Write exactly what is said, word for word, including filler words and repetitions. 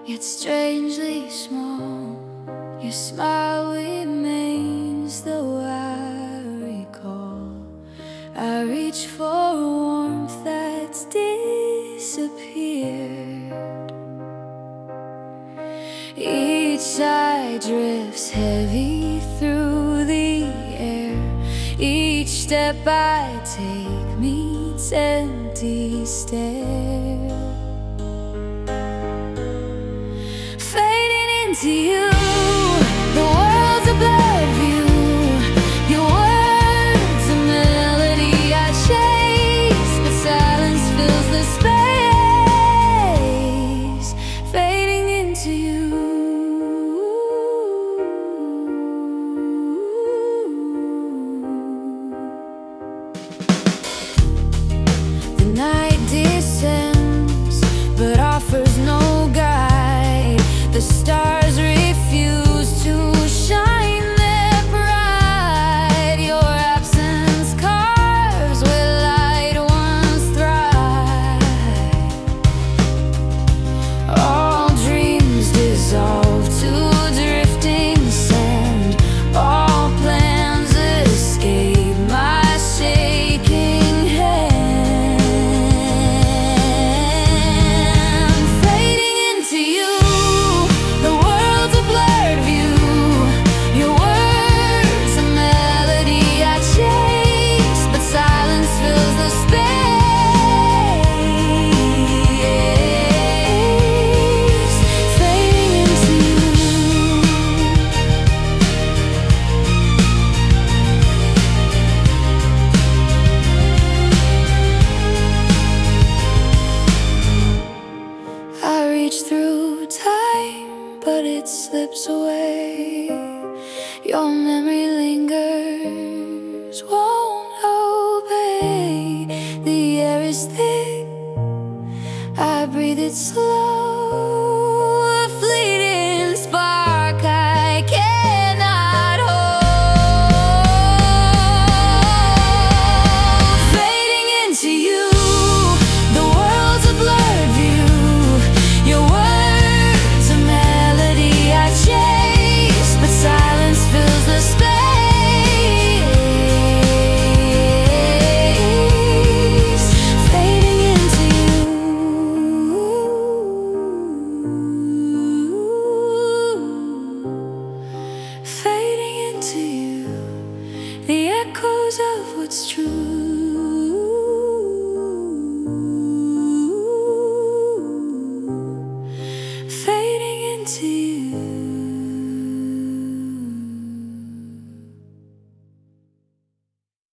yet strangely small. Your smile remains, though I recall. I reach for warmth that's disappeared. Each sigh drifts heavy through the air. Each step I take meets empty stare. Fading into you, the world's a blurred view. Your words a melody I chase, but silence fills the space. Fading into you. The night descends, but offers no guide. The stars refuse to shine their bright. Your absence carves where light once thrived. All dreams dissolve to drifting sand. All plans escape my shaking hand. Fading into you, the world's a blurred view. Your words a melody I chase, but silence fills the space. Fading into you. I reach through time, but it slips away. Your memory lingers.